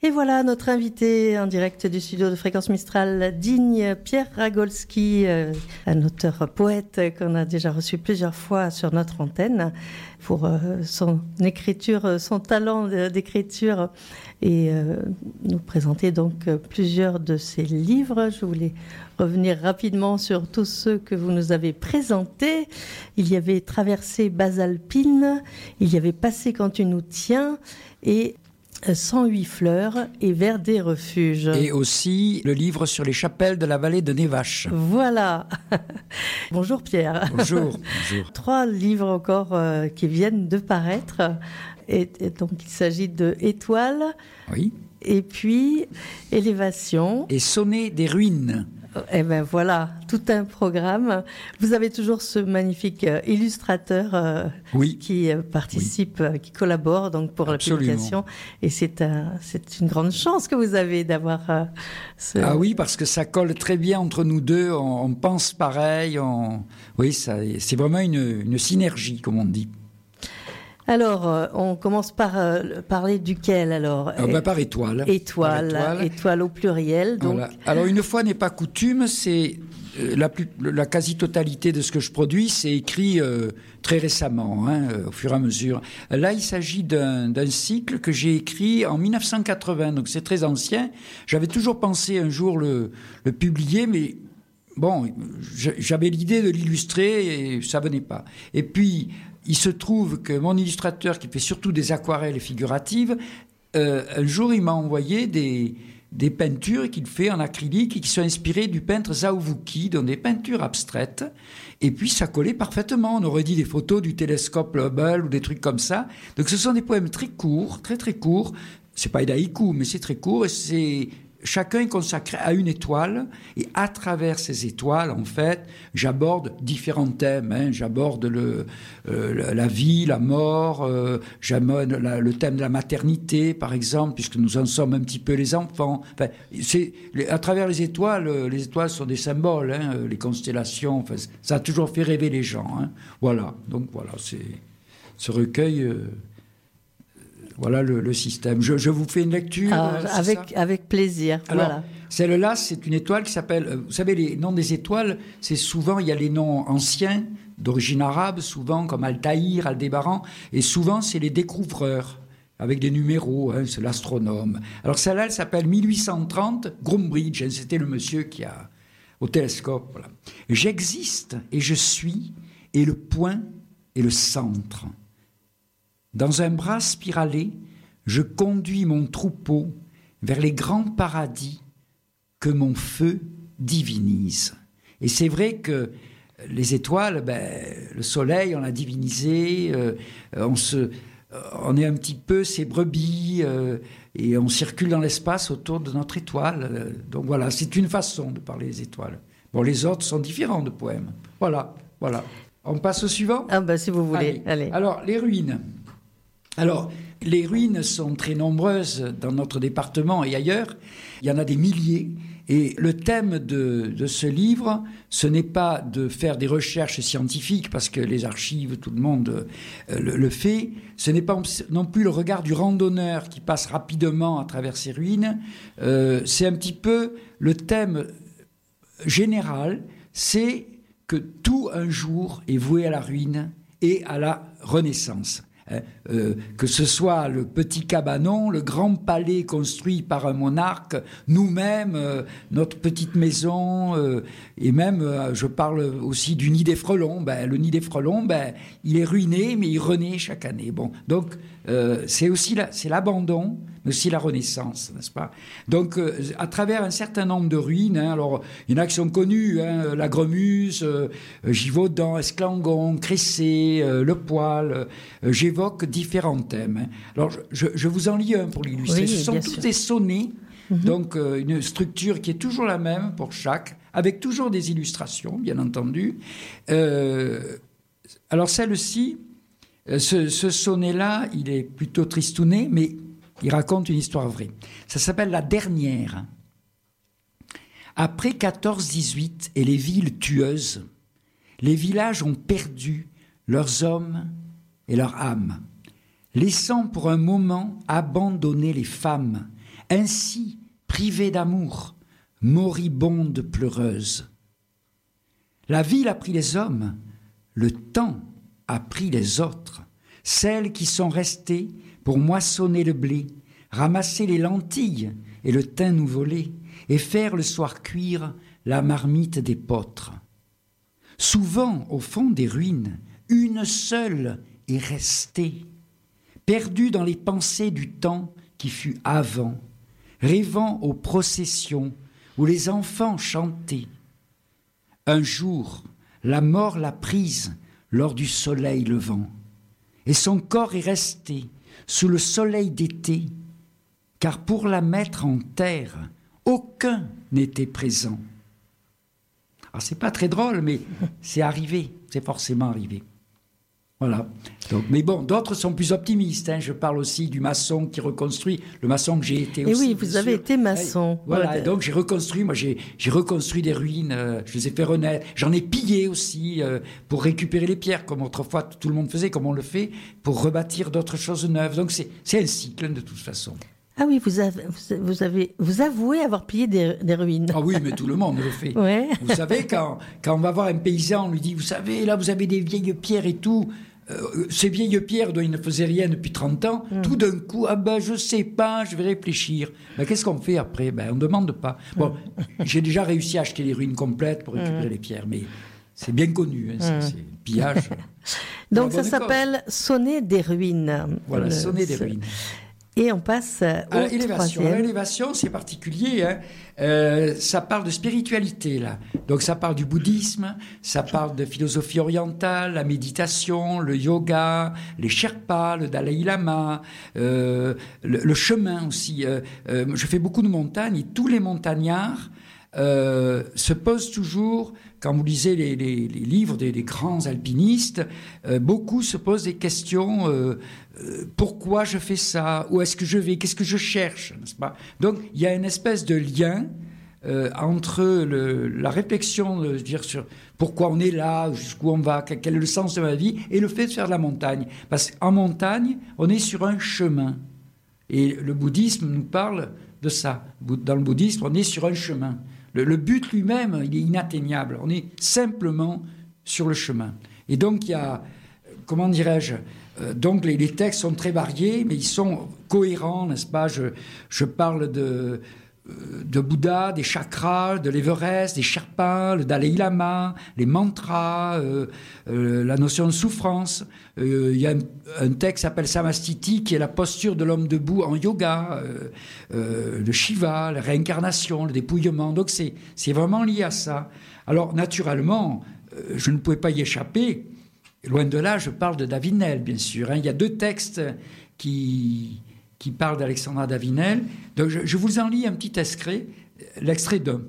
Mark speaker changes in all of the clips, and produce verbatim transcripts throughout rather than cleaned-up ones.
Speaker 1: Et voilà notre invité en direct du studio de Fréquence Mistral, Digne Pierre Ragolsky, euh, un auteur-poète qu'on a déjà reçu plusieurs fois sur notre antenne pour euh, son écriture, son talent d'écriture et euh, nous présenter donc plusieurs de ses livres. Je voulais revenir rapidement sur tous ceux que vous nous avez présentés. Il y avait Traversée basalpine, il y avait Passé quand tu nous tiens et cent huit fleurs et vers des refuges.
Speaker 2: Et aussi le livre sur les chapelles de la vallée de Nevache.
Speaker 1: Voilà. Bonjour Pierre.
Speaker 2: Bonjour. Bonjour.
Speaker 1: Trois livres encore euh, qui viennent de paraître. Et, et donc il s'agit de Étoiles.
Speaker 2: Oui.
Speaker 1: Et puis Élévation.
Speaker 2: Et Sonnet des ruines.
Speaker 1: Eh bien voilà, tout un programme. Vous avez toujours ce magnifique euh, illustrateur euh,
Speaker 2: oui.
Speaker 1: qui euh, participe, oui. euh, qui collabore donc pour Absolument. La publication. Et c'est, un, c'est une grande chance que vous avez d'avoir euh, ce...
Speaker 2: Ah oui, parce que ça colle très bien entre nous deux. On, on pense pareil. On... Oui, ça, c'est vraiment une, une synergie, comme on dit.
Speaker 1: Alors, euh, on commence par euh, parler duquel, alors
Speaker 2: ah bah, Par étoile.
Speaker 1: Étoile, par étoile. Étoile au pluriel. Donc.
Speaker 2: Voilà. Alors, une fois n'est pas coutume, c'est euh, la, plus, la quasi-totalité de ce que je produis, c'est écrit euh, très récemment, hein, euh, au fur et à mesure. Là, il s'agit d'un, d'un cycle que j'ai écrit en dix-neuf cent quatre-vingts, donc c'est très ancien. J'avais toujours pensé un jour le, le publier, mais... Bon, j'avais l'idée de l'illustrer et ça venait pas. Et puis, il se trouve que mon illustrateur, qui fait surtout des aquarelles figuratives, euh, un jour, il m'a envoyé des, des peintures qu'il fait en acrylique et qui sont inspirées du peintre Zhao Wuqi, dans des peintures abstraites. Et puis, ça collait parfaitement. On aurait dit des photos du télescope Hubble ou des trucs comme ça. Donc, ce sont des poèmes très courts, très très courts. C'est pas des haïkus, mais c'est très court et c'est... Chacun est consacré à une étoile et à travers ces étoiles, en fait, j'aborde différents thèmes. Hein. J'aborde le, euh, la vie, la mort, euh, j'amène la, le thème de la maternité, par exemple, puisque nous en sommes un petit peu les enfants. Enfin, c'est, à travers les étoiles, les étoiles sont des symboles, hein, les constellations. Enfin, ça a toujours fait rêver les gens. Hein. Voilà, donc voilà, c'est ce recueil... Euh, Voilà le, le système. Je, je vous fais une lecture.
Speaker 1: Ah, avec, avec plaisir.
Speaker 2: Alors,
Speaker 1: voilà.
Speaker 2: Celle-là, c'est une étoile qui s'appelle... Vous savez, les noms des étoiles, c'est souvent, il y a les noms anciens, d'origine arabe, souvent, comme Altaïr, Aldébaran, et souvent, c'est les découvreurs, avec des numéros, hein, c'est l'astronome. Alors, celle-là, elle s'appelle mille huit cent trente, Groombridge, hein, c'était le monsieur qui a... au télescope, voilà. J'existe et je suis, et le point est le centre. Dans un bras spiralé, je conduis mon troupeau vers les grands paradis que mon feu divinise. Et c'est vrai que les étoiles, ben, le soleil, on l'a divinisé, euh, on, se, on est un petit peu ces brebis euh, et on circule dans l'espace autour de notre étoile. Donc voilà, c'est une façon de parler des étoiles. Bon, les autres sont différents de poèmes. Voilà, voilà. On passe au suivant ?
Speaker 1: Ah ben, si vous voulez,
Speaker 2: allez.
Speaker 1: allez.
Speaker 2: Alors, les ruines. Alors, les ruines sont très nombreuses dans notre département et ailleurs. Il y en a des milliers. Et le thème de, de ce livre, ce n'est pas de faire des recherches scientifiques, parce que les archives, tout le monde euh, le, le fait. Ce n'est pas non plus le regard du randonneur qui passe rapidement à travers ces ruines. Euh, c'est un petit peu le thème général, c'est que tout un jour est voué à la ruine et à la renaissance. Euh, que ce soit le petit cabanon, le grand palais construit par un monarque, nous-mêmes, euh, notre petite maison, euh, et même, euh, je parle aussi du nid des frelons. Ben, le nid des frelons, ben, il est ruiné, mais il renaît chaque année. Bon, donc, euh, c'est aussi la, c'est l'abandon, mais aussi la renaissance, n'est-ce pas ? Donc, euh, à travers un certain nombre de ruines, hein, alors, il y en a qui sont connues, hein, la Gremuse, euh, Givaudan, Esclangon, Cressé, euh, Le Poil, euh, j'évoque différents thèmes. Hein. Alors, je, je vous en lis un pour l'illustrer. Oui, ce sont tous sûr. Des sonnets, mm-hmm. donc euh, une structure qui est toujours la même pour chaque, avec toujours des illustrations, bien entendu. Euh, alors, celle-ci, euh, ce, ce sonnet-là, il est plutôt tristouné, mais il raconte une histoire vraie. Ça s'appelle La Dernière. Après quatorze dix-huit et les villes tueuses, les villages ont perdu leurs hommes et leur âme, laissant pour un moment abandonner les femmes, ainsi privée d'amour, moribonde pleureuse. La ville a pris les hommes, le temps a pris les autres, celles qui sont restées pour moissonner le blé, ramasser les lentilles et le thym nouveau-lait, et faire le soir cuire la marmite des pôtres. Souvent, au fond des ruines, une seule est restée, perdue dans les pensées du temps qui fut avant, rêvant aux processions où les enfants chantaient. Un jour, la mort l'a prise lors du soleil levant, et son corps est resté sous le soleil d'été, car pour la mettre en terre, aucun n'était présent. Alors c'est pas très drôle, mais c'est arrivé, c'est forcément arrivé. Voilà. Donc, mais bon, d'autres sont plus optimistes. Hein. Je parle aussi du maçon qui reconstruit, le maçon que j'ai été
Speaker 1: et
Speaker 2: aussi.
Speaker 1: Et oui, vous avez sûr. été maçon.
Speaker 2: Voilà, et donc j'ai reconstruit, moi j'ai, j'ai reconstruit des ruines, euh, je les ai fait renaître. J'en ai pillé aussi euh, pour récupérer les pierres, comme autrefois tout le monde faisait, comme on le fait, pour rebâtir d'autres choses neuves. Donc c'est, c'est un cycle de toute façon.
Speaker 1: Ah oui, vous avez, vous avez, vous avouez avoir pillé des, des ruines.
Speaker 2: Ah oui, mais tout le monde le fait.
Speaker 1: Ouais.
Speaker 2: Vous savez, quand, quand on va voir un paysan, on lui dit, vous savez, là vous avez des vieilles pierres et tout. Euh, ces vieilles pierres dont il ne faisait rien depuis trente ans, mmh. tout d'un coup, ah ben je sais pas, je vais réfléchir. Ben, qu'est-ce qu'on fait après? Ben on ne demande pas. Bon, mmh. j'ai déjà réussi à acheter les ruines complètes pour récupérer mmh. les pierres, mais c'est bien connu, hein, c'est, mmh. c'est le pillage.
Speaker 1: Donc ça s'appelle Sonnet des ruines.
Speaker 2: Voilà,
Speaker 1: le,
Speaker 2: Sonnet des ruines.
Speaker 1: Et on passe au
Speaker 2: à l'élévation. À l'élévation, c'est particulier. Hein. Euh, ça parle de spiritualité, là. Donc, ça parle du bouddhisme, ça parle de philosophie orientale, la méditation, le yoga, les Sherpas, le Dalai Lama, euh, le, le chemin aussi. Euh, euh, je fais beaucoup de montagnes et tous les montagnards euh, se posent toujours, quand vous lisez les, les, les livres des, des grands alpinistes, euh, beaucoup se posent des questions. Euh, euh, pourquoi je fais ça? Où est-ce que je vais? Qu'est-ce que je cherche? N'est-ce pas? Donc, il y a une espèce de lien euh, entre le, la réflexion de dire sur pourquoi on est là, jusqu'où on va, quel est le sens de ma vie, et le fait de faire de la montagne. Parce qu'en montagne, on est sur un chemin. Et le bouddhisme nous parle de ça. Dans le bouddhisme, on est sur un chemin. Le, le but lui-même, il est inatteignable. On est simplement sur le chemin. Et donc, il y a, comment dirais-je, euh, donc les, les textes sont très variés, mais ils sont cohérents, n'est-ce pas? Je, je parle de, de Bouddha, des chakras, de l'Everest, des Sherpas, le Dalai Lama, les mantras, euh, euh, la notion de souffrance. Euh, il y a un, un texte qui s'appelle Samastiti, qui est la posture de l'homme debout en yoga, euh, euh, le Shiva, la réincarnation, le dépouillement. Donc c'est, c'est vraiment lié à ça. Alors naturellement, euh, je ne pouvais pas y échapper. Loin de là, je parle de Davinel, bien sûr. Hein. Il y a deux textes qui... qui parle d'Alexandra Davinel. Donc je, je vous en lis un petit extrait, l'extrait d'un.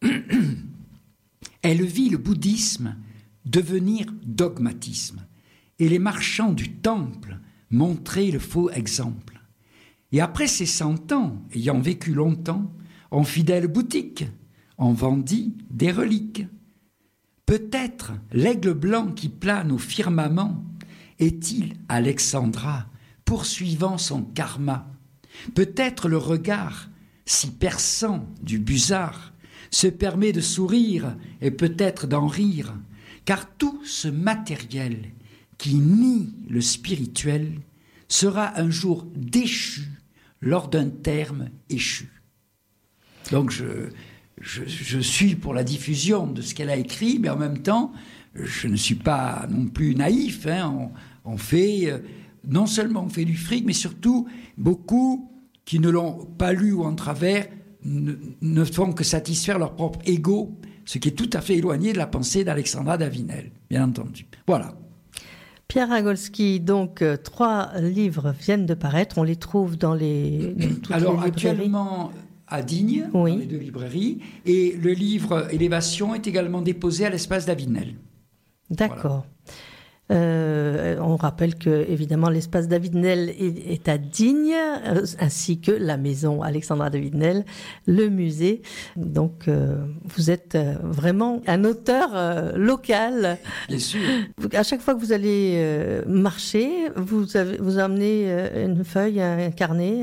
Speaker 2: Elle vit le bouddhisme devenir dogmatisme, et les marchands du temple montrer le faux exemple. Et après ces cent ans, ayant vécu longtemps, en fidèle boutique, on vendit des reliques. Peut-être l'aigle blanc qui plane au firmament est-il Alexandra, poursuivant son karma. Peut-être le regard, si perçant du busard, se permet de sourire et peut-être d'en rire, car tout ce matériel qui nie le spirituel sera un jour déchu lors d'un terme échu. Donc je, je, je suis pour la diffusion de ce qu'elle a écrit, mais en même temps, je ne suis pas non plus naïf. Hein. On, on fait... Non seulement on fait du fric, mais surtout, beaucoup qui ne l'ont pas lu ou en travers ne, ne font que satisfaire leur propre ego, ce qui est tout à fait éloigné de la pensée d'Alexandra Davinel, bien entendu. Voilà.
Speaker 1: Pierre Ragolsky, donc euh, trois livres viennent de paraître, on les trouve dans les dans toutes
Speaker 2: Alors,
Speaker 1: les librairies.
Speaker 2: actuellement à Digne,
Speaker 1: oui.
Speaker 2: dans les deux librairies, et le livre Élévation est également déposé à l'Espace Davinel.
Speaker 1: D'accord.
Speaker 2: Voilà.
Speaker 1: Euh, on rappelle que évidemment l'espace Davinel est, est à Digne, euh, ainsi que la maison Alexandra Davinel, le musée. Donc euh, vous êtes euh, vraiment un auteur euh, local.
Speaker 2: Bien sûr.
Speaker 1: À chaque fois que vous allez euh, marcher, vous avez, vous emmenez euh, une feuille, un carnet. Euh...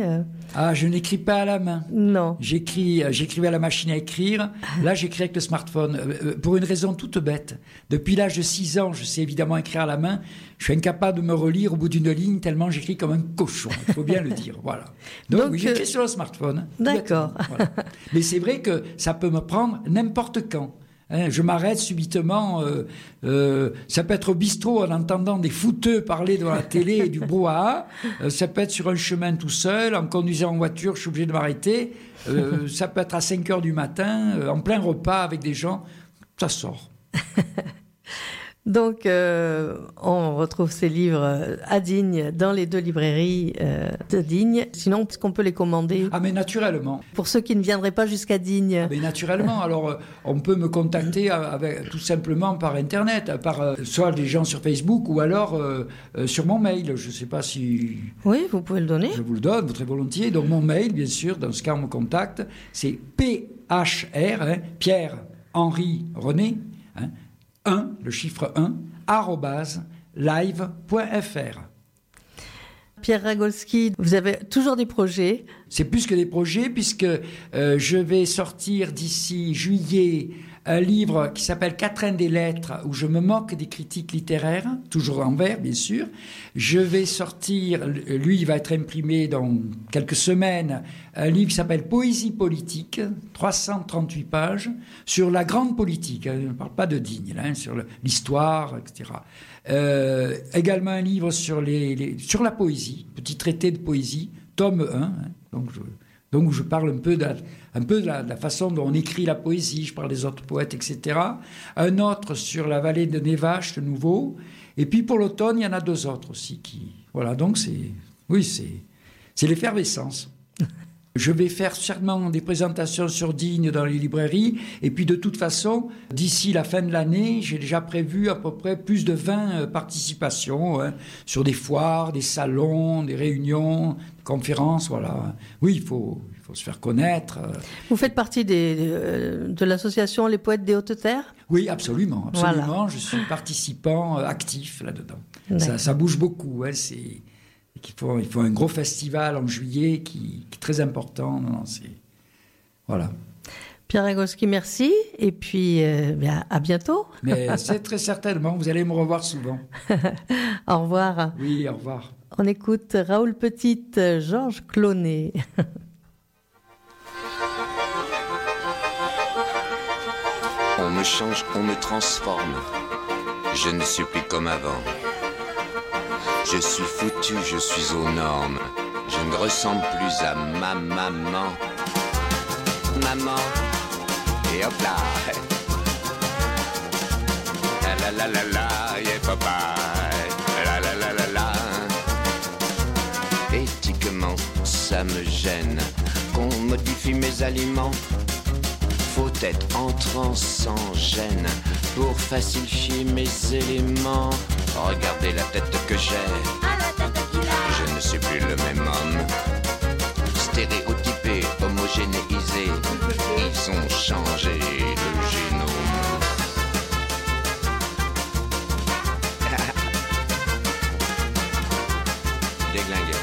Speaker 2: Ah, je n'écris pas à la main.
Speaker 1: Non.
Speaker 2: J'écris, j'écrivais à la machine à écrire. Là, j'écris avec le smartphone. Euh, pour une raison toute bête. Depuis l'âge de six ans, je sais évidemment écrire à la main. Je suis incapable de me relire au bout d'une ligne tellement j'écris comme un cochon. Il faut bien le dire. Voilà. Donc, Donc oui, j'écris euh... sur le smartphone.
Speaker 1: D'accord.
Speaker 2: Voilà. Mais c'est vrai que ça peut me prendre n'importe quand. Hein, je m'arrête subitement, euh, euh, ça peut être au bistrot en entendant des fouteux parler devant la télé et du brouhaha, euh, ça peut être sur un chemin tout seul, en conduisant en voiture, je suis obligé de m'arrêter, euh, ça peut être à cinq heures du matin, euh, en plein repas avec des gens, ça sort.
Speaker 1: Donc, euh, on retrouve ces livres à Digne, dans les deux librairies euh, de Digne. Sinon, est-ce qu'on peut les commander ?
Speaker 2: Ah, mais naturellement.
Speaker 1: Pour ceux qui ne viendraient pas jusqu'à Digne.
Speaker 2: Ah, mais naturellement. Alors, on peut me contacter avec, tout simplement par Internet, par euh, soit des gens sur Facebook ou alors euh, euh, sur mon mail. Je ne sais pas si...
Speaker 1: Oui, vous pouvez le donner.
Speaker 2: Je vous le donne, très volontiers. Donc, mon mail, bien sûr, dans ce cas, on me contacte. C'est P H R, hein, Pierre, Henri, René, hein, un, le chiffre un, arobase live point f r.
Speaker 1: Pierre Ragolsky, vous avez toujours des projets ?
Speaker 2: C'est plus que des projets, puisque euh, je vais sortir d'ici juillet un livre qui s'appelle Quatrain des lettres, où je me moque des critiques littéraires, toujours en vers, bien sûr. Je vais sortir, lui, il va être imprimé dans quelques semaines, un livre qui s'appelle Poésie politique, trois cent trente-huit pages, sur la grande politique. On ne parle pas de Digne, là, hein, sur le, l'histoire, et cetera. Euh, également un livre sur, les, les, sur la poésie, petit traité de poésie, tome un, hein, donc je... Donc, où je parle un peu, de la, un peu de, la, de la façon dont on écrit la poésie, je parle des autres poètes, et cetera. Un autre sur la vallée de Nevache, le nouveau. Et puis, pour l'automne, il y en a deux autres aussi. Qui, voilà, donc c'est... Oui, c'est, c'est l'effervescence. Je vais faire certainement des présentations sur Digne dans les librairies. Et puis, de toute façon, d'ici la fin de l'année, j'ai déjà prévu à peu près plus de vingt participations hein, sur des foires, des salons, des réunions, des conférences. Voilà. Oui, il faut, il faut se faire connaître.
Speaker 1: Vous faites partie des, de l'association Les Poètes des Hautes-Terres ?
Speaker 2: Oui, absolument. absolument.
Speaker 1: Voilà.
Speaker 2: Je suis participant actif là-dedans. Ça, ça bouge beaucoup. Hein, c'est... Qu'il faut, il faut un gros festival en juillet qui, qui est très important. Non, non, c'est... Voilà.
Speaker 1: Pierre Ragolsky, merci. Et puis, euh, bien, à bientôt.
Speaker 2: Mais c'est très certainement. Vous allez me revoir souvent.
Speaker 1: Au revoir.
Speaker 2: Oui, au revoir.
Speaker 1: On écoute Raoul Petite, Georges Clooney.
Speaker 3: On me change, on me transforme. Je ne suis plus comme avant. Je suis foutu, je suis aux normes. Je ne ressemble plus à ma maman. Maman, et hop là. La la la la la, yeah papa. La la la la la. Éthiquement, ça me gêne qu'on modifie mes aliments. Faut être entrant sans gêne pour facilifier mes éléments. Regardez la tête que j'ai. Je ne suis plus le même homme. Stéréotypé, homogénéisé. Ils ont changé le génome. Déglingué.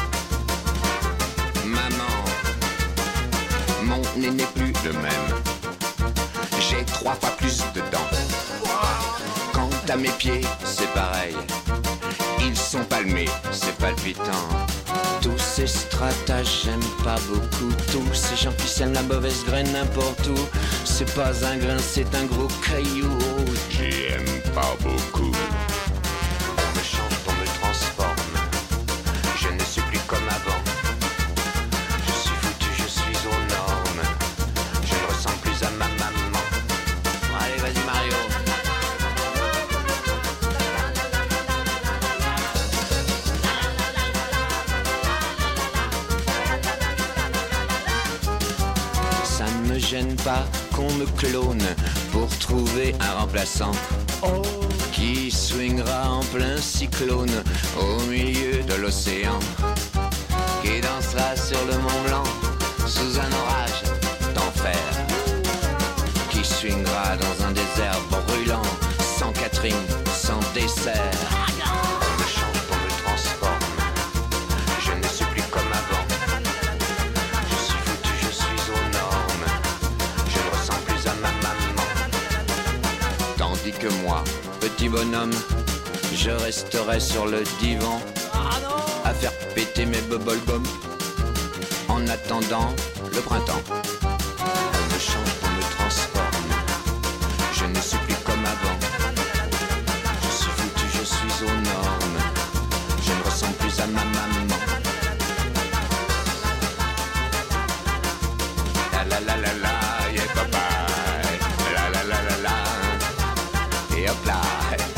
Speaker 3: Maman, mon nez n'est plus le même. J'ai trois fois plus de dents. Quant à mes pieds, c'est pareil. Ils sont palmés, c'est palpitant. Tous ces stratagèmes, pas beaucoup. Tous ces gens qui sèment la mauvaise graine n'importe où. C'est pas un grain, c'est un gros caillou. J'y aime pas beaucoup. On me change, on me transforme. Je ne suis plus comme avant. Je suis foutu, je suis aux normes. Je ne ressemble plus à ma maman. Allez, vas-y Mario. Ça ne me gêne pas qu'on me clone pour trouver un remplaçant oh. Qui swingera en plein cyclone au milieu de l'océan, qui dansera sur le Mont Blanc sous un orage d'enfer, qui swingera dans un désert brûlant, sans Catherine, sans dessert. On me change, on me transforme. Je ne suis plus comme avant. que moi, petit bonhomme, je resterai sur le divan à faire péter mes bubble gum en attendant le printemps. On me change, on me transforme, je ne suis plus comme avant. Je suis foutu, je suis aux normes, je ne ressemble plus à ma maman. La la la la la, yeah papa, la la la la la, et hop là.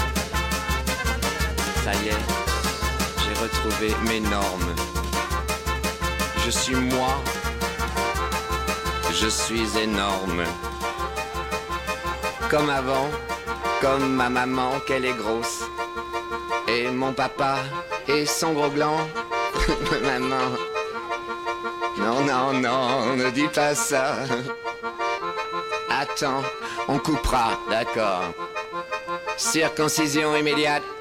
Speaker 3: Ça y est, j'ai retrouvé mes normes. Je suis moi, je suis énorme. Comme avant, comme ma maman qu'elle est grosse. Et mon papa et son gros gland. Maman, non, non, non, ne dis pas ça. Attends, on coupera, d'accord. Circoncision immédiate.